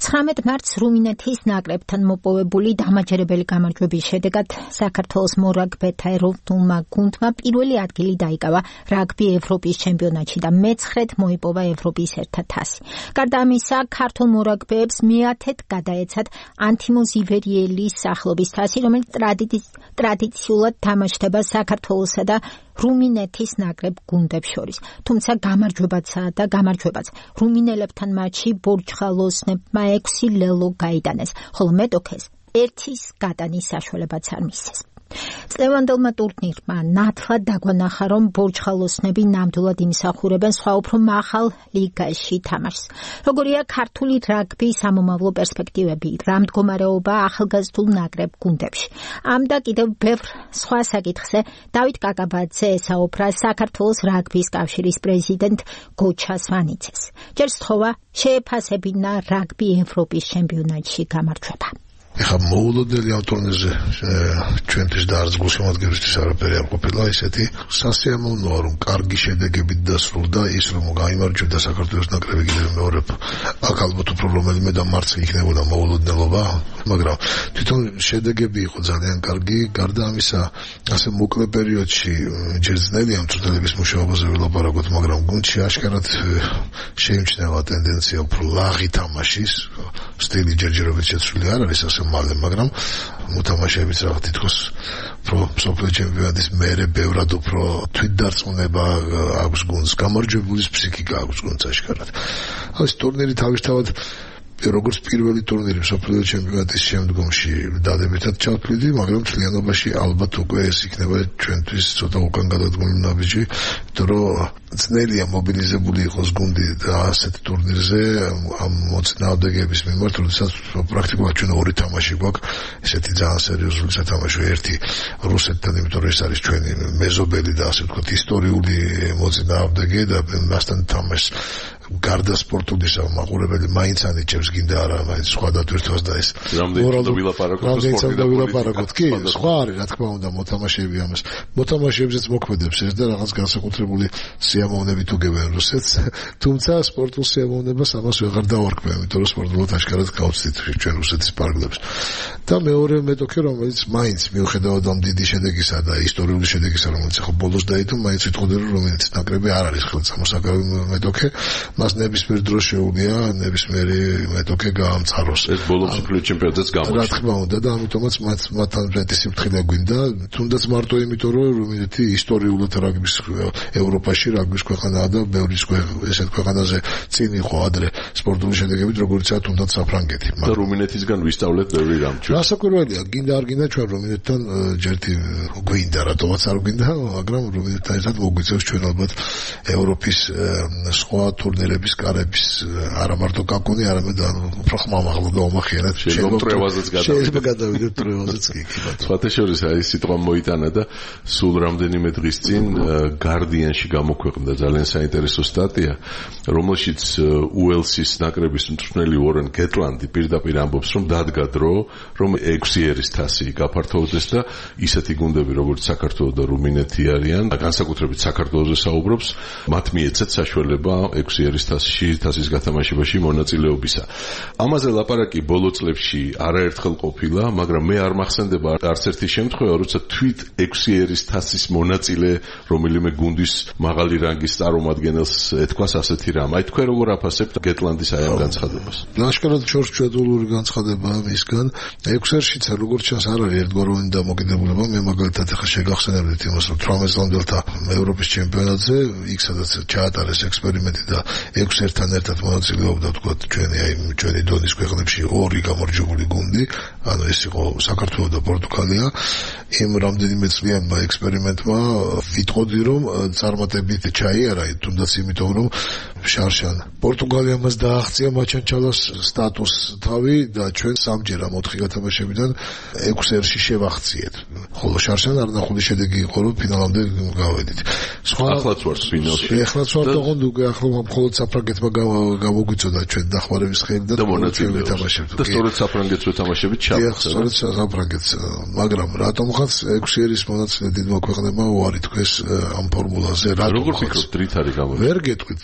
19 მარტს რუმინეთის ნაკრებთან მოპოვებული დამაჯერებელი გამარჯვების შედეგად საქართველოს მორაგბეთა ეროვნულმა გუნდმა პირველი ადგილი დაიკავა რაგბი ევროპის ჩემპიონატში და მე-9-ად მოიპოვა ევროპის ერთა თასი. გარდა ამისა, ქართულ მორაგბეებს მე-10-ად გადაეცათ ანთიმოზ ივერიელის სახელობის თასი, რომელიც ტრადიციულად თამაშდება საქართველოსა და რუმინეთის ნაკრებ გუნდებს შორის. თუმცა გამარჯვებაც რუმინელებთან მატჩში ბორჯხალოსნებმა 6 ლელო გაიტანეს, ხოლო მეტოქეს 1-ის გატანის საშუალებაც არ მისცეს. წლევანდელმა ტურნირმა ნათლად დაგვანახა, რომ ბორჯხალოსნები ნამდვილად იმსახურებენ სხვა უფრო მაღალ ლიგაში თამაშს. როგორია ქართული რაგბის სამომავლო პერსპექტივები, რა მდგომარეობა ახალგაზრდულ ნაკრებ გუნდებში. ამ და კიდევ ბევრ სხვა საკითხზე დავით კაკაბაძე ესაუბრა საქართველოს რაგბის კავშირის პრეზიდენტ გოჩა სვანიცეს. ჯერ სთხოვა შეეფასებინა რაგბი ევროპის ჩემპიონატში გამარჯვება. ეხლა მოულოდნელი ამ ტურნირზე ჩვენთვის და არც გულშემატკივრისთვის არაფერი არ ყოფილა ისეთი სასიამოვნოა, რომ კარგი შედეგებით დასრულდა ის, რომ გაიმარჯვდა საქართველოს ნაკრები კიდევ მეორე. აქ ალბათ უფრო რომელიმე დამარცხი იქნებოდა მოულოდნელობა, მაგრამ თვითონ შედეგები იყო ძალიან კარგი. გარდა ამისა, ასე მოკლე პერიოდში ჯერ ძნელია მწვრთნელების მუშაობაზე ვილაპარაკოთ, მაგრამ გუნდში აშკარად შეიმჩნევა ტენდენცია უფრო ლაღი თამაშის, სტილი ჯერჯერობით შეცვლილი არ არის ასე მალე, მაგრამ მოთამაშეებიც რაღაც თითქოს უფრო მსოფლიო ჩემპიონატის მერე ბევრად უფრო თვითდარწმუნება აქვს გუნდს, გამარჯვებულის ფსიქიკა აქვს გუნდს აშკარად. ეს ტურნირი თავისთავად როგორც პირველი ტურნირი მსოფლიო ჩემპიონატის შემდგომში დადებითად ჩავთვლიდი, მაგრამ მთლიანობაში ალბათ უკვე ეს იქნება ჩვენთვის ცოტა უკან გადადგმული ნაბიჯი, იმიტომ რომ ძნელია მობილიზებული იყოს გუნდი და ასეთ ტურნირზე ამ მოწინააღმდეგეების მიმართ, როდესაც პრაქტიკულად ჩვენ ორი თამაში გვაქვს, ესეთი ძალიან სერიოზული სათამაშო, ერთი რუსეთთან, იმიტომ რომ ეს არის ჩვენი მეზობელი და ასე ვთქვათ ისტორიული მოწინააღმდეგე და მასთან თამაშს გარდა სპორტულისა მაყურებელი მაინც ანიჭებს გინდა არა მაინც სხვა დატვირთვას და ეს ვილაპარაკოთ კი სხვა არის რა თქმა უნდა მოთამაშეები ამას მოთამაშეებზეც მოქმედებს ეს და რაღაც განსაკუთრებული სიამოვნებით უგებენ რუსეთს, თუმცა სპორტულ სიამოვნებას ამას ვეღარ დავარქმევ, იმიტომ რომ სპორტულად აშკარად გავწვით ჩვენ რუსეთის პარკლებს. და მეორე მეტოქე, რომელიც მაინც მიუხედავად ამ დიდი შედეგისა და ისტორიული შედეგისა, რომელიც ახლა ბოლოს დაიდო, მაინც ვიტყოდი რომ რუმინეთის ნაკრები არ არის ხელსამოსაკავი მეტოქე. მას ნებისმიერ დროს შეუძლია ნებისმიერი მეტოქე გაამწაროს. ეს ბოლოს მსოფლიო ჩემპიონატიც გამოჩნდა. რა თქმა უნდა და ამიტომაც მათთან მეტი სიმართლე გვინდა, თუნდაც მარტო იმიტომ რომ რუმინეთი ისტორიულად რაგბის ევროპაში რაგბის ქვეყანაა და ბევრი ესეთ ქვეყანაზე წინ იყო ადრე სპორტული შედეგებით, როგორიცაა თუნდაც საფრანგეთი. და რუმინეთისგან ვისწავლეთ ბევრი რამ. რასაკვირველია, გინდა არ გინდა ჩვენ რუმინეთთან ჯერთი გვინდა, რატომაც არ გვინდა, მაგრამ რუმინეთთან ერთად მოგვიწევს ჩვენ ალბათ ევროპის სხვა ტურნირების კარების არა მარტო კაკუნი, არამედ უფრო ხმამაღლა გაუმახიერეთ. შეიძლება გადავიდეთ ტრევაზეც კი. სხვათა შორის აი სიტყვა მოიტანა და სულ რამდენიმე დღის წინ Guardian-ში გამოქვეყნდა ძალიან საინტერესო სტატია, რომელშიც უელსის ნაკრების მწვრთნელი უორენ გეტლანდი პირდაპირ ამბობს, რომ დადგა დრო, რომ 6 ერის თასი გაფართოვდეს და ისეთი გუნდები, როგორც საქართველო და რუმინეთი არიან, განსაკუთრებით საქართველოზე საუბრობს, მათ მიეცათ საშუალება 6 ერის თასის გათამაშებაში მონაწილეობისა. ამაზე ლაპარაკი ბოლო წლებში არაერთხელ ყოფილა, მაგრამ მე არ მახსენდება არც ერთი შემთხვევა, როცა თვით 6 ერის თასის მონაწილე რომელიმე გუნდის მაღალი რანგის წარმომადგენელს ეთქვას ასეთი რამ. აი თქვენ როგორ აფასებთ გეტლანდის აი ამ განცხადებას? ლაშქრად შორსჩვეულური განცხადება მისგან. 6 ერშიც როგორც ჩანს არ არის ერთგვაროვანი დამოკიდებულება. მე მაგალითად ახლა შეგახსენებდით იმას, რომ 18 წლამდელთა ევროპის ჩემპიონატზე იქ სადაც ჩაატარეს ექსპერიმენტი და 6 ერთან ერთად მონაწილეობდა ვთქვათ ჩვენი დონის ქვეყნებში 2 გამარჯვებული გუნდი, ანუ ეს იყო საქართველო და პორტუგალია. იმ რამდენიმე წლიანმა ექსპერიმენტმა ვიტყოდი რომ წარმატებით ჩაიარა, თუნდაც იმიტომ რომ შარშან პორტუგალიამ დააღწია მაჩანჩალას სტატუს თავი და ჩვენ სამჯერ ამ 4 გათამაშებიდან 6 ერში შევაღწიეთ. ხოლო შარშან არნახული შედეგი იყო რომ ფინალამდე გავედით. ახლაც ვართ ფინალში. ახლაც ვართ, ოღონდ უკვე ახლა მხოლოდ საფრანგეთმა გამოგვიწოდა ჩვენ დახმარების ხელი და მონაწილეობა თამაშებთ. და სწორედ საფრანგეთს ვეთამაშებით ჩავხსნა. სწორედ საფრანგეთს, მაგრამ რატომღაც 6 ერის მონაწილე დიდმა ქვეყნებმა უარი თქვეს ამ ფორმულაზე. როგორ ფიქრობთ, რით არის გამო? ვერ გეტყვით, რთული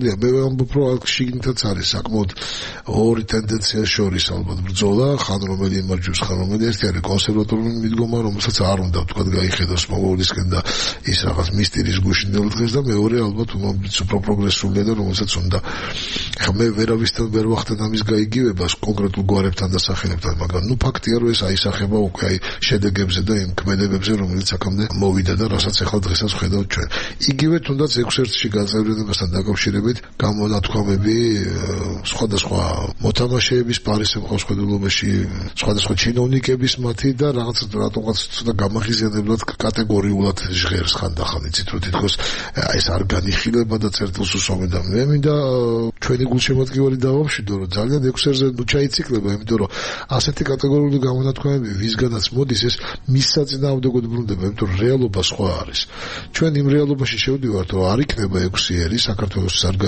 მართალია, მე ვამბობ, რომ შიგნითაც არის საკმაოდ ორი ტენდენცია შორის ალბათ ბრძოლა, ხან რომელი იმარჯვებს, ხან რომელი ერთი არის კონსერვატორული მიდგომა, რომელსაც არ უნდა თქვა გაიხედოს მოგოლისკენ და ის რაღაც მისტირის გუშინდელ დღეს და მეორე ალბათ უფრო პროგრესულია და რომელსაც უნდა. ხა მე ვერავისთან ვერ ვახდენ ამის გაიგივებას კონკრეტულ გვარებთან და სახელებთან, მაგრამ ნუ ფაქტია, რომ ეს აისახება უკვე აი შედეგებზე და იმ ქმედებებზე, რომელიც აქამდე მოვიდა და რასაც ახლა დღესაც ვხედავთ ჩვენ. იგივე თუნდაც 6-1-ში გაწევრიანებასთან დაკავშირებით გამონათქვამები სხვადასხვა მოთამაშეების პარისებყავს ხედულობაში, სხვადასხვა ჩინოვნიკების მათი და რაღაც რატომღაც ცოტა გამახიზიანებლად კატეგორიულად ჟღერს ხანდახან, იცით რომ თითქოს ეს არ განიხილება და წერტილს უსვამენ და მე მინდა ჩვენი გულშემატკივარი დავამშვიდო, რომ ძალიან 6-1-ზე ნუ ჩაიციკლება, იმიტომ რომ ასეთი კატეგორიული გამონათქვამები ვისგანაც მოდის, ეს მის საწინააღმდეგოდ ბრუნდება, იმიტომ რომ რეალობა სხვა არის. ჩვენ იმ რეალობაში შევდივართ, რომ არ იქნება 6-ერი, საქართველოს არ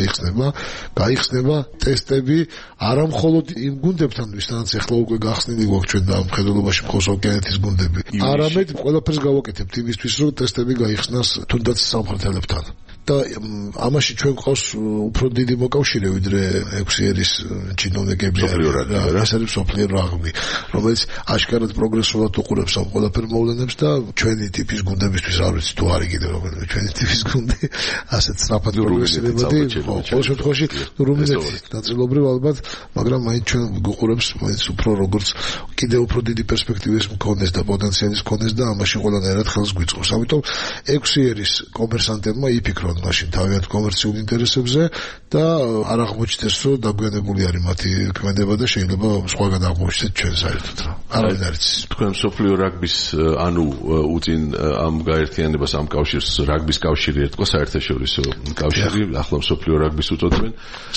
გაიხსნება ტესტები არა მხოლოდ იმ გუნდებთან, ვისთანაც ახლა უკვე გახსნილი გვაქვს ჩვენ და ამ ხედულობაში მხოლოდ ოკეანეთის გუნდები. არამედ ყველაფერს გავაკეთებთ იმისთვის, რომ ტესტები გაიხსნას თუნდაც სამხრეთელებთან. და ამაში ჩვენ ყავს უფრო დიდი მოკავშირე ვიდრე 6-ერის ჩინოვნიკები ეს არის სოფლიო რაგბი, რომელიც აშკარად პროგრესულად უყურებს ამ ყველაფერ მოვლენებს და ჩვენი ტიპის გუნდებისთვის არ ვიცი თუ არის კიდევ რომელიმე ჩვენი ტიპის გუნდი ასეთ სწრაფად პროგრესირებადი ყოველ შემთხვევაში რუმინეთი ნაწილობრივ ალბათ, მაგრამ მაინც ჩვენ გვუყურებს მაინც უფრო როგორც კიდევ უფრო დიდი პერსპექტივის მქონეს და პოტენციალის მქონეს და ამაში ყველანაირად ხელს გვიწყობს. ამიტომ 6-ერის კომერსანტებმა იფიქრონ მაშინ თავიანთ კომერციულ ინტერესებზე და არ აღმოჩნდეს, რომ დაგვიანებული არის მათი ქმედება და შეიძლება სხვაგან აღმოჩნდეს ჩვენ საერთოდ რა. არავინ არ იცის. თქვენ სოფლიო რაგბის ანუ უწინ ამ გაერთიანებას ამ კავშირს რაგბის კავშირი ერთხვა საერთაშორისო კავშირი, ახლა სოფლიო რაგბის უწოდებენ.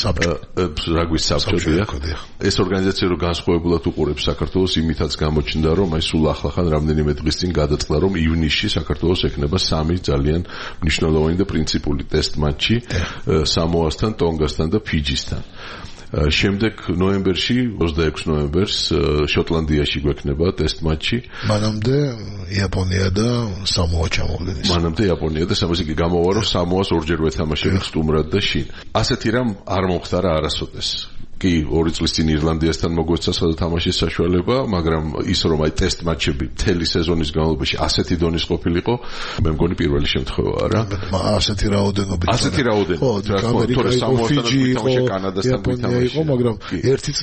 რაგბის საბჭოა. ეს ორგანიზაცია რო განსხვავებულად უყურებს საქართველოს, იმითაც გამოჩნდა, რომ აი სულ ახლახან რამდენიმე დღის წინ გადაწყდა, რომ ივნისში საქართველოს ექნება 3 ძალიან მნიშვნელოვანი და პრინციპული ტესტ მატჩი სამოასთან, ტონგასთან და ფიჯისთან. შემდეგ ნოემბერში, 26 ნოემბერს შოტლანდიაში გვექნება ტესტ მატჩი. მანამდე იაპონია და სამოა ჩამოვიდეს. მანამდე იაპონია და სამოა კი გამოვა, რომ სამოას ორჯერ ვეთამაშებთ სტუმრად და შინ. ასეთი რამ არ მომხდარა არასოდეს. კი 2 წლის წინ ირლანდიასთან მოგვეცა თამაშის საშუალება, მაგრამ ის რომ აი ტესტ მატჩები მთელი სეზონის განმავლობაში ასეთი დონის ყოფილიყო, მე მგონი პირველი შემთხვევაა რა. ასეთი რაოდენობით. ხო, თორე სამოასთან თამაში კანადასთან იყო, მაგრამ 1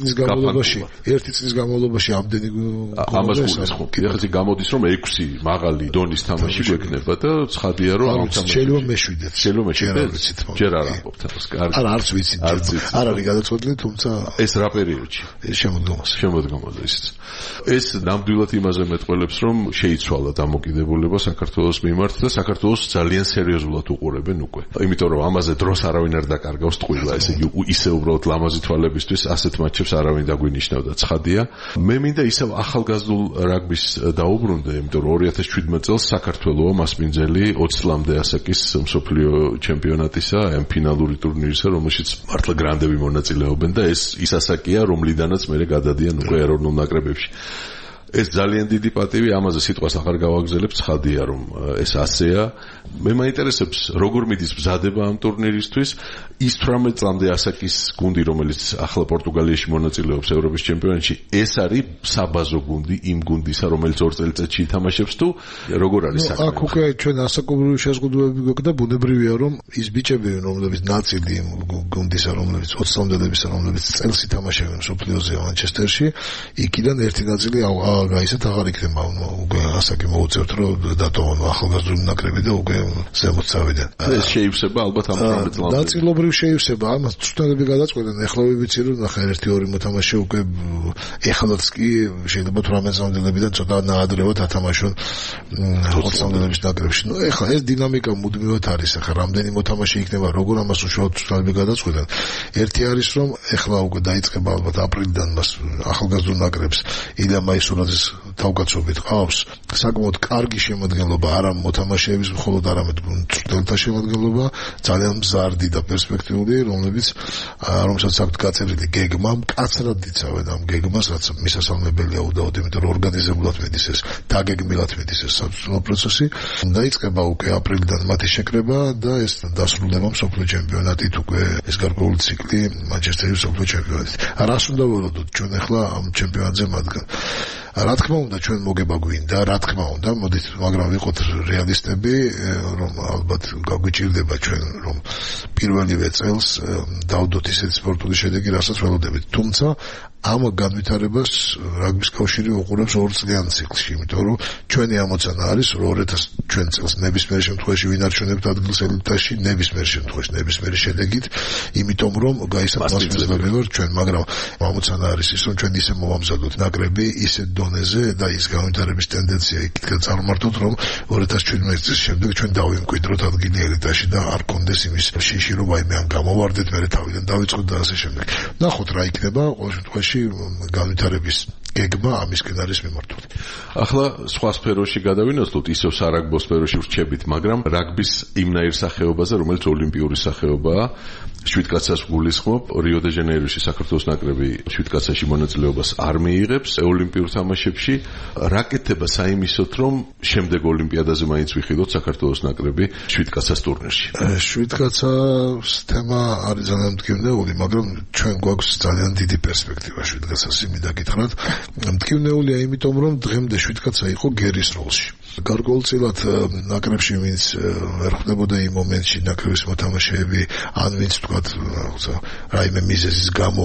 წლის განმავლობაში ამდენი ამას გულს ხო. კიდე ხეთი გამოდის რომ 6 მაღალი დონის თამაში გვექნება და ცხადია რომ ამ თამაში შეიძლება მეშვიდეთ. ჯერ არ ამბობთ ამას. არა, არც ვიცი. არ არის გადაწყვეტილი, თუმცა ეს რა პერიოდში? შემოდგომაზე ისიც. ეს ნამდვილად იმაზე მეტყველებს, რომ შეიცვალა დამოკიდებულება საქართველოს მიმართ და საქართველოს ძალიან სერიოზულად უყურებენ უკვე. იმიტომ რომ ამაზე დროს არავინ არ დაკარგავს ტყუილა, ესე იგი ისე უბრალოდ ლამაზი თვალებისთვის ასეთ მატჩებს არავინ დაგვინიშნავდა, ცხადია. მე მინდა ისევ ახალგაზრდულ რაგბის დაუბრუნდე, იმიტომ რომ 2017 წელს საქართველოა მასპინძელი 20 წლამდე ასაკის მსოფლიო ჩემპიონატისა, ამ ფინალური ტურნირისა, რომელშიც მართლა გრანდები მონაწილეობენ და ის ასაკია, რომლიდანაც მე გადადიან უკვე ეროვნულ ნაკრებებში. ეს ძალიან დიდი პატივი, ამაზე სიტყვას აღარ გავაგზავნებ, ცხადია რომ ეს ასეა. მე მაინტერესებს როგორ მიდის მზადება ამ ტურნირისთვის. ის 18 წლამდე ასაკის გუნდი, რომელიც ახლა პორტუგალიაში მონაწილეობს ევროპის ჩემპიონატში, ეს არის საბაზო გუნდი იმ გუნდისა, რომელიც 2 წელიწადში ითამაშებს თუ როგორ არის საქმე? აქ უკვე ჩვენ ასაკობრივი შეზღუდვები გვაქვს და ბუნებრივია რომ ის ბიჭები, რომლებიც ნაწილი გუნდისა, რომლებიც 20 წლამდელებისა, რომლებიც წელს ითამაშებენ სოფლიოზე მანჩესტერში, იქიდან ერთი ნაწილი გაისეთ აღარ იქნება უკვე ასაკი მოუწევთ რომ დატოვონ ახალგაზრდული ნაკრები და უკვე ზემოთ წავიდნენ. ეს შეივსება ალბათ ამ 18 წლამდე. ნაწილობრივ შეივსება, ამას ცუდები გადაწყვეტენ. ეხლა ვიცი რომ ნახე 1-2 მოთამაშე უკვე ეხლაც კი შეიძლება 18 წლამდელებიდან ცოტა ნაადრევად ათამაშონ 20 წლამდელების ნაკრებში. ნუ ეხლა ეს დინამიკა მუდმივად არის. ეხლა რამდენი მოთამაშე იქნება, როგორ ამას უშუალოდ ცუდები გადაწყვეტენ. ერთი არის რომ ეხლა უკვე დაიწყება ალბათ აპრილიდან მას ახალგაზრდულ ნაკრებს ილამაისურად ჭავჭავაძის თავკაცობით ყავს საკმაოდ კარგი შემადგენლობა, არა მოთამაშეების მხოლოდ, არამედ მწვრთნელთა შემადგენლობა, ძალიან მზარდი და პერსპექტიული, რომელსაც აქვს გაწეული გეგმა, მკაცრად იცავენ ამ გეგმას, რაც მისასალმებელია უდაოდ, იმიტომ რომ ორგანიზებულად მიდის ეს, დაგეგმილად მიდის ეს საბრძოლო პროცესი. დაიწყება უკვე აპრილიდან მათი შეკრება და ეს დასრულდება მსოფლიო ჩემპიონატით, უკვე ეს გარკვეული ციკლი მანჩესტერის მსოფლიო ჩემპიონატით. რას უნდა ველოდოთ ჩვენ ახლა ამ ჩემპიონატზე მათგან? რა თქმა უნდა ჩვენ მოგება გვინდა, რა თქმა უნდა, მოდით, მაგრამ ვიყოთ რეალისტები, რომ ალბათ გაგვიჭირდება ჩვენ რომ პირველივე წელს დავდოთ ისეთი სპორტული შედეგი, რასაც ველოდებით. თუმცა ამ განვითარებას რაგბის კავშირი უყურებს 2 წლიან ციკლში, იმიტომ რომ ჩვენი ამოცანა არის, რომ 2000 ჩვენ წელს ნებისმიერ შემთხვევაში ვინარჩუნებთ ადგილს ელიტაში, ნებისმიერ შემთხვევაში ნებისმიერი შედეგით, იმიტომ რომ გაისახმასწრებელი ვართ ჩვენ, მაგრამ ამოცანა არის ის, რომ ჩვენ ისე მოვამზადოთ ნაკრები ისეთ დონეზე და ის განვითარების ტენდენცია იქითკენ წარმართოთ, რომ 2017 წლის შემდეგ ჩვენ დავიმკვიდროთ ადგილი ელიტაში და არ კონდეს იმის შიში, რომ აი მე ან გამოვარდეთ, მე თავიდან დავიწყოთ და ასე შემდეგ. ნახოთ რა იქნება, ყოველ შემთხვევაში განვითარების გეგმა ამისკენ არის მიმართული. ახლა სხვა სფეროში გადავინოსოთ, ისევ სარაგბო სფეროში ვრჩებით, მაგრამ რაგბის იმნაირ სახეობაზე, რომელიც ოლიმპიური სახეობაა, 7 კაცას გულისხმობ, რიო დე ჟანეიროში საქართველოს ნაკრები 7 კაცაში მონაწილეობას არ მიიღებს ოლიმპიურ თამაშებში. რა კეთება საიმისოთ, რომ შემდეგ ოლიმპიადაზე მაინც ვიხილოთ საქართველოს ნაკრები 7 კაცას ტურნირში? 7 კაცას თემა არის ძალიან მტკივნეული, მაგრამ ჩვენ გვაქვს ძალიან დიდი პერსპექტივა 7 კაცას იმით გითხრათ. მტკივნეულია იმიტომ, რომ დღემდე 7 კაცა იყო გერის როლში. გარკვეულწილად ნაკრებში ვინც ვერ ხვდებოდა იმ მომენტში ნაკრების მოთამაშეები, ან ვინც თქვათ რაიმე მიზეზის გამო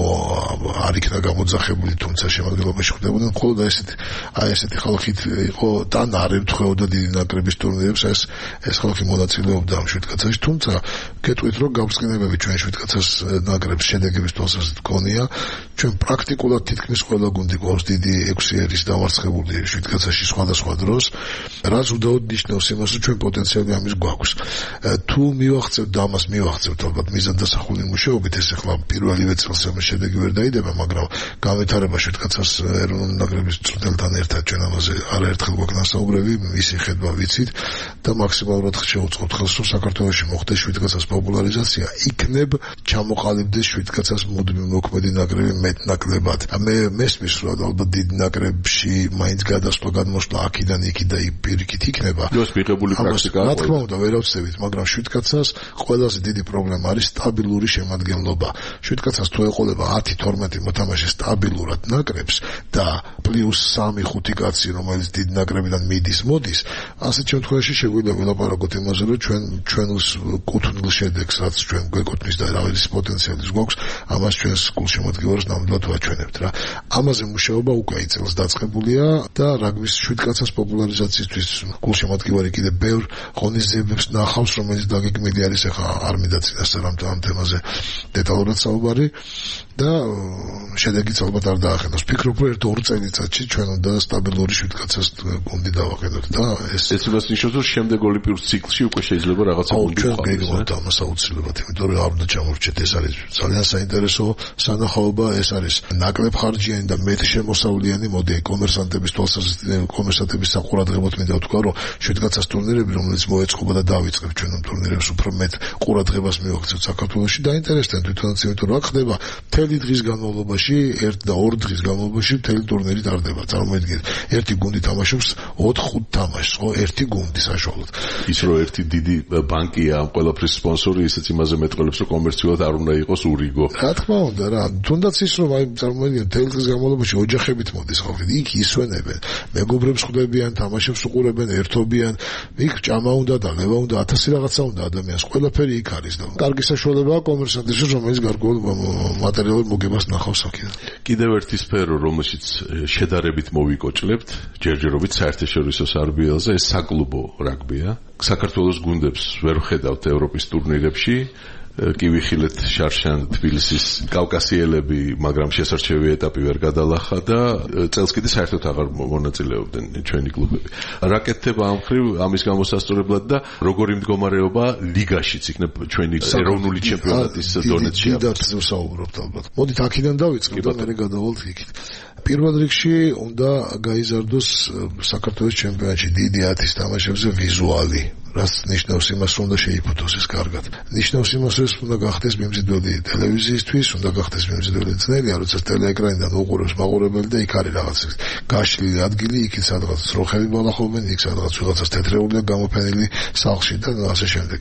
არ იქნა გამოძახებული, თუმცა შემადგენლობაში ხვდებოდნენ, მხოლოდ ესეთი ხალხით იყო თან არ ემთხვეოდა დიდი ნაკრების ტურნირებს, ეს ხალხი მონაწილეობდა ამ 7 კაცაში, თუმცა გეტყვით, რომ გაბრწყინებები ჩვენ 7 კაცას ნაკრებს შედეგების თვალსაზრისით გქონია, ჩვენ პრაქტიკულად თითქმის ყველა გუნდი გვაქვს დიდი 6 ერის დამარცხებული 7 კაცაში სხვადასხვა დროს, რაც უდაოდ ნიშნავს იმას, რომ ჩვენ პოტენციალი ამის გვაქვს. თუ მივახცევთ და ამას მივახცევთ ალბათ მიზანდასახული მუშაობით, ეს ახლა პირველივე წელს ამის შედეგი ვერ დაიდება, მაგრამ განვითარება 7 კაცას ეროვნული ნაკრების მწვრთნელთან ერთად ჩვენ ამაზე არაერთხელ გვაქვს ნასაუბრები, ისი ხედვა ვიცით და მაქსიმალურად შევუწყობთ ხელს, რომ საქართველოში მოხდეს 7 კაცას პოპულარიზაცია, იქნებ ჩამოყალიბდეს 7 კაცას მოქმედი ნაკრები მეტნაკლებად. მე მესმის, რომ ალბათ დიდ ნაკრებში მაინც გადასვლა გადმოსვლა აქედან იქიდან პირიქით იქნება. ეს მიღებული პრაქტიკაა. რა თქმა უნდა, ვერავცდებით, მაგრამ 7 კაცას ყველაზე დიდი პრობლემა არის სტაბილური შემადგენლობა. 7 კაცას თუ ეყოლება 10-12 მოთამაშე სტაბილურად ნაკრებს და პლუს 3-5 კაცი, რომელიც დიდ ნაკრებიდან მოდის, ასეთ შემთხვევაში შეგვიძლია ვილაპარაკოთ იმაზე, რომ ჩვენს კუთვნილ შედეგს, რაც ჩვენ გვეკუთვნის და რავის პოტენციალის გვაქვს, ამას ჩვენს გულშემატკივარს ნამდვილად ვაჩვენებთ რა. ამაზე მუშაობა უკვე წელს დაწყებულია და რაგბის 7 კაცას პოპულარიზაციისთვის გულშემატკივარი კიდე ბევრ ღონისძიებებს ნახავს, რომელიც დაგეგმილი არის, ახლა არ მინდა წინასწარ ამ თემაზე დეტალურად საუბარი და შედეგიც ალბათ არ დაახენოს. ვფიქრობ, რომ 1-2 წელიწადში ჩვენ უნდა სტაბილური 7 კაცას გუნდი დავაყენოთ და ეს იმას ნიშნავს, რომ შემდეგ ოლიმპიურ ციკლში უკვე შეიძლება რაღაცა გუნდი ჩვენ გეგმავთ ამას აუცილებლად, იმიტომ რომ არ უნდა ჩამორჩეთ, ეს არის ძალიან საინტერესო სანახაობა, ეს არის ნაკლებ ხარჯიანი და მეტ შემოსავლიანი, მოდი კომერსანტების თვალსაზრისით, კომერსანტების საყურადღებოდ მინდა ვთქვა, რომ 7 კაცას ტურნირები, რომელიც მოეწყობა და დავიწყებ ჩვენ ამ ტურნირებს, უფრო მეტ ყურადღებას მივაქცევთ საქართველოში, დაინტერესდნენ თვითონაც, იმიტომ რომ აქ ხდება მთელი დღის განმავლობაში, 1 და 2 დღის განმავლობაში მთელი ტურნირი ტარდება. წარმოიდგინეთ, ერთი გუნდი თამაშობს 4-5 თამაშს, ხო, ერთი გუნდი საშუალოდ. ის რომ ერთი დიდი ბანკია ამ ყველაფრის სპონსორი, ისიც იმაზე მეტყველებს, რომ კომერციულად არ უნდა იყოს ურიგო. რა თქმა უნდა, რა, თუნდაც ის რომ აი წარმოიდგინეთ, მთელი დღის განმავლობაში ოჯახებით მოდის ხალხი, იქ ისვენებენ, მეგობრებს ხვდებიან, თამაშებს უყურებენ, ერთობიან, იქ ჭამა უნდა და ლევა უნდა, 1000 რაღაცა უნდა ადამიანს, ყველაფერი იქ არის და კარგი საშუალებაა კომერსანტისთვის, რომელიც გარკვეულ მატერიალურ მოგებას ნახავს აქედან. კიდევ ერთი სფერო, რომელშიც შედარებით მოვიკოჭლებთ, ჯერჯერობით საერთაშორისო სარბიელზე, ეს საკლუბო რაგბია. საქართველოს გუნდებს ვერ ვხედავთ ევროპის ტურნირებში. კი ვიხილეთ შარშან თბილისის კავკასიელები, მაგრამ შესარჩევი ეტაპი ვერ გადალახა და წელს კიდე საერთოდ აღარ მონაწილეობდნენ ჩვენი კლუბები. რა კეთდება ამ ხრივ ამის გამოსასწორებლად და როგორი მდგომარეობა ლიგაშიც იქნებ ჩვენი ეროვნული ჩემპიონატის დონეში? დიდ არცზე ვსაუბრობთ ალბათ. მოდით აქედან დავიწყოთ და მე გადავალთ იქით. პირველ რიგში უნდა გაიზარდოს საქართველოს ჩემპიონატში დიდი 10-ის თამაშებზე ვიზუალი, რაც ნიშნავს იმას, რომ უნდა შეიფუთოს ეს კარგად. ნიშნავს იმას, რომ უნდა გახდეს მიმზიდველი ტელევიზიისთვის, უნდა გახდეს მიმზიდველი ძნელია, როცა ტელეეკრანიდან უყურებს მაყურებელი და იქ არის რაღაც გაშლილი ადგილი, იქით სადღაც როხები ბალახობენ, იქ სადღაც ვიღაცას თეთრეულია გამოფენილი სახლში და ასე შემდეგ.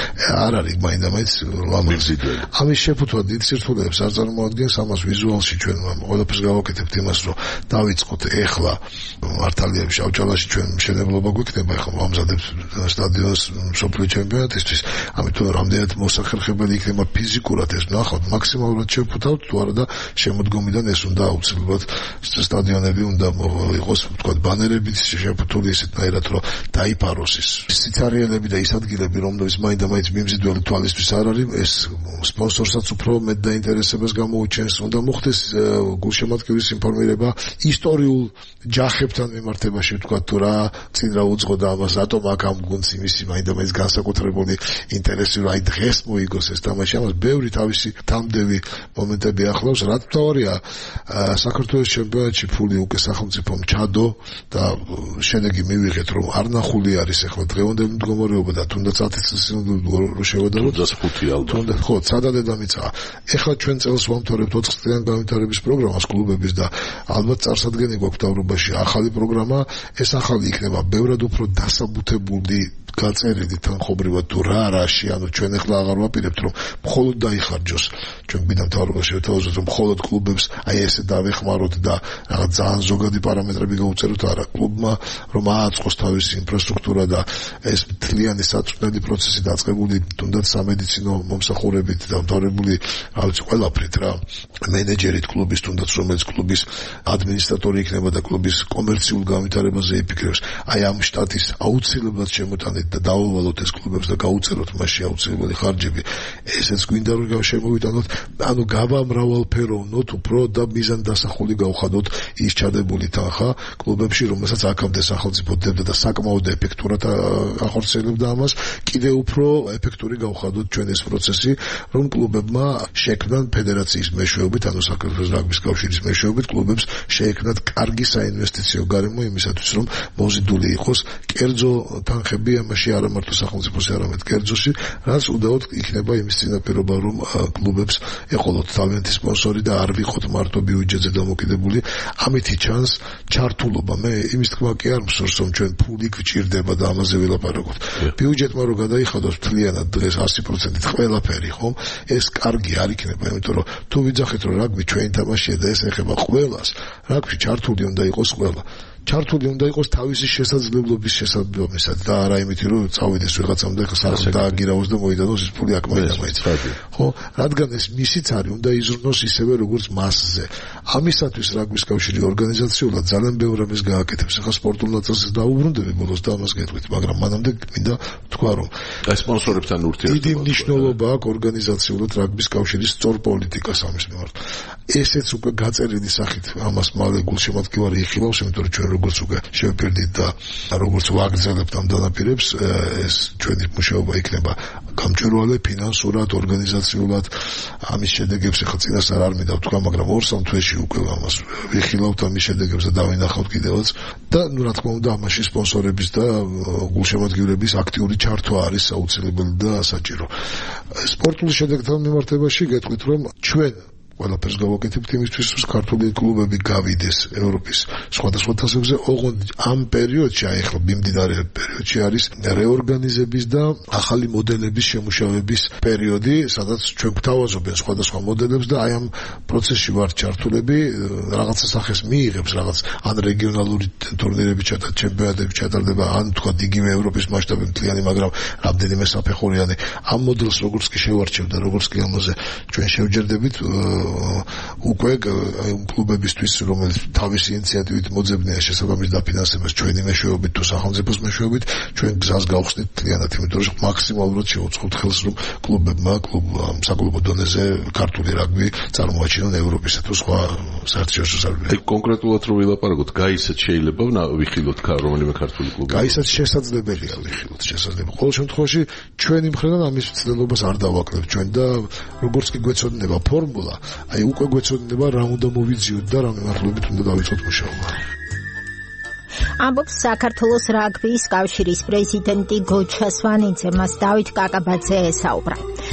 არ არის მაინდა-მაინც ლამაზი. ამის შეფუთვა დიდ სირთულეებს არ წარმოადგენს, ამას ვიზუალში ჩვენ ყველაფერს გავაკეთებთ იმას, რომ დავიწყოთ ეხლა მართალია შავჭალაში ჩვენ მშენებლობა გვექნება, ეხლა ვამზადებთ სტადიონს მსოფლიო ჩემპიონატისთვის, ამიტომ რამდენად მოსახერხებელი იქნება ფიზიკურად ეს ნახავთ, მაქსიმალურად შევფუთავთ თუ არა და შემოდგომიდან ეს უნდა აუცილებლად სტადიონები უნდა იყოს, ვთქვათ, ბანერებით შეფუთული ისეთნაირად, რომ დაიფაროს ის სიცარიელები და ის ადგილები, რომლებიც მაინდა-მაინც მიმზიდველი თვალისთვის არ არის, ეს სპონსორსაც უფრო მეტ დაინტერესებას გამოუჩენს, უნდა მოხდეს გულშემატკივრის ინფორმირება ისტორიულ ჯახებთან მიმართებაში, ვთქვათ, თუ რა წინ რა უძღო და ამას რატომ აქ ამ გუნდს იმისი მაინდა-მაინც განსაკუთრებული ინტერესი, რომ აი დღეს მოიგოს ეს თამაში, ამას ბევრი თავისი თამდევი მომენტები ახლავს, რაც მთავარია საქართველოს ჩემპიონატში ფული უკვე სახელმწიფომ ჩადო და შედეგი მივიღეთ, რომ არ ნახული არის ახლა დღევანდელი მდგომარეობა და თუნდაც 10 წლის რო შევადაროთ, თუნდაც 5 ალბათ. ხო, სადა დედამიწაა. ეხლა ჩვენ წელს ვამთავრებთ 4 წლიან განვითარების პროგრამას კლუბების და ალბათ წარსადგენი გვაქვს მთავრობაში ახალი პროგრამა, ეს ახალი იქნება ბევრად უფრო დასაბუთებული გაწერილი თანხობრივად თუ რაში, ანუ ჩვენ ახლა აღარ ვაპირებთ, რომ მხოლოდ დაიხარჯოს ჩვენ გვინდა მთავრობაში ვეთავაზოთ, რომ მხოლოდ კლუბებს აი ესე დავეხმაროთ და რაღაც ძალიან ზოგადი პარამეტრები გავუწეროთ, არა, კლუბმა რომ ააწყოს თავისი ინფრასტრუქტურა და ეს მთლიანი საწვრთნელი პროცესი დაწყებული თუნდაც სამედიცინო მომსახურებით დამთავრებული, რა ვიცი, ყველაფრით რა, მენეჯერით კლუბის, თუნდაც რომელიც კლუბის ადმინისტრატორი იქნება და კლუბის კომერციულ განვითარებაზე იფიქრებს, აი ამ შტატის აუცილებლად შემოტანით და დავავალოთ ეს კლუბებს და გაუწეროთ მასში აუცილებელი ხარჯები. ესეც გვინდა რომ შემოვიტანოთ, ანუ გავამრავალფეროვნოთ უფრო და მიზანდასახული გავხადოთ ის ჩადებული თანხა კლუბებში, რომელსაც აქამდე სახელმწიფო დებდა და საკმაოდ ეფექტურად ახორციელებდა ამას, კიდევ უფრო ეფექტური გავხადოთ ჩვენ ეს პროცესი, რომ კლუბებმა შექმნან ფედერაციის მეშვეობით, ანუ საქართველოს რაგბის კავშირის მეშვეობით კლუბებს შეექმნათ კარგი საინვესტიციო გარემო იმისათვის, რომ მოზიდული იყოს კერძო თანხები ამაში არა მარტო სახელმწიფოს, არამედ კერძოში, რაც უდაოდ იქნება იმის წინაპირობა, რომ კლუბებს ეყოლოთ თავიანთი სპონსორი და არ ვიყოთ მარტო ბიუჯეტზე დამოკიდებული. ამითი ჩანს ჩართულობა. მე იმის თქმა კი არ მსურს, რომ ჩვენ ფული გვჭირდება და ამაზე ვილაპარაკოთ. ბიუჯეტმა რო გადაიხადოს მთლიანად დღეს 100% ყველაფერი, ხომ? ეს კარგი არ იქნება, იმიტომ რომ თუ ვიძახით, რომ რაგბი ჩვენი თამაშია და ეს ეხება ყველას, რაგბში ჩართული უნდა იყოს ყველა. ჩართული უნდა იყოს თავისი შესაძლებლობის შესაძლებლობისად და არა იმითი, რომ წავიდეს ვიღაცამ და სახს დააგირავოს და მოიდანოს ის ფული აქ მაინდა-მაინც. ხო, რადგან ეს მისიც არის, უნდა იზრუნოს ისევე როგორც მასზე. ამისათვის რაგბის კავშირი ორგანიზაციულად ძალიან ბევრ რამეს გააკეთებს. ახლა სპორტულ ნაწილს დაუბრუნდები ბოლოს და ამას გეტყვით, მაგრამ მანამდე მინდა თქვა, რომ ეს სპონსორებთან ურთიერთობა დიდი მნიშვნელობა აქვს ორგანიზაციულად რაგბის კავშირის სწორ პოლიტიკას ამის მიმართ. ესეც უკვე გაწერილი სახით ამას მალე გულშემატკივარი იხილავს, იმიტომ რომ ჩვენ როგორც უკვე შევფერდით და როგორც ვაგრძელებთ ამ დანაპირებს, ეს ჩვენი მუშაობა იქნება გამჭვირვალე ფინანსურად, ორგანიზაციულად. ამის შედეგებს ახლა წინასწარ არ მინდა ვთქვა, მაგრამ 2-3 თვეში უკვე ამას ვიხილავთ ამის შედეგებს და დავინახავთ კიდევაც და ნუ რა თქმა უნდა ამაში სპონსორების და გულშემატკივრების აქტიური ჩართვა არის აუცილებელი და საჭირო. სპორტულ შედეგთან მიმართებაში გეტყვით, რომ ჩვენ ყველაფერს გავაკეთებთ იმისთვის, რომ ქართული კლუბები გავიდეს ევროპის სხვადასხვა თასებზე. ოღონდ ამ პერიოდში, აი ახლა მიმდინარე პერიოდში არის რეორგანიზების და ახალი მოდელების შემუშავების პერიოდი, სადაც ჩვენ გვთავაზობენ სხვადასხვა მოდელებს და აი ამ პროცესში ვართ ჩართულები, რაღაცა სახეს მიიღებს, რაღაც ან რეგიონალური ტურნირები ჩემპიონატები ჩატარდება, ან თქვა იგივე ევროპის მასშტაბით მთლიანი, მაგრამ რამდენიმე საფეხურიანი. ამ მოდელს როგორც კი შევარჩევ და როგორც კი ამაზე ჩვენ შევჯერდებით, უკვე კლუბებისთვის, რომელიც თავისი ინიციატივით მოძებნია შესაბამის დაფინანსებას ჩვენი მეშვეობით თუ სახელმწიფოს მეშვეობით, ჩვენ გზას გავხსნით მთლიანად, იმიტომ რომ მაქსიმალურად შევუწყობთ ხელს, რომ კლუბებმა საკლუბო დონეზე ქართული რაგბი წარმოაჩინონ ევროპისა თუ სხვა საერთაშორისო სარბიელში. კონკრეტულად რო ვილაპარაკოთ, გაისაც შეიძლება ვიხილოთ რომელიმე ქართული კლუბი? გაისაც შესაძლებელია ვიხილოთ, შესაძლებელი. ყოველ შემთხვევაში ჩვენი მხრიდან ამის მცდელობას არ დავაკლებთ ჩვენ და როგორც კი გვეცოდინება ფორმულა, აი უკვე გვეცოდინება რა უნდა მოვიძიოთ და რა მიმართულებით უნდა დავიწყოთ მუშაობა. ამბობს საქართველოს რაგბის კავშირის პრეზიდენტი გოჩა სვანიძე, მას დავით კაკაბაძე ესაუბრა.